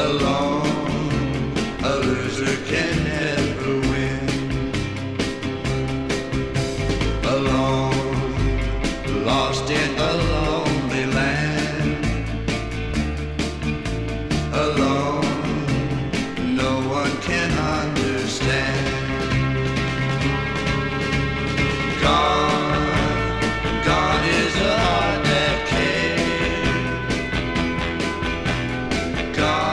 Alone, a loser can never win. Alone, lost in a lonely land. Alone, no one can understand. Gone is a heart that cared. Gone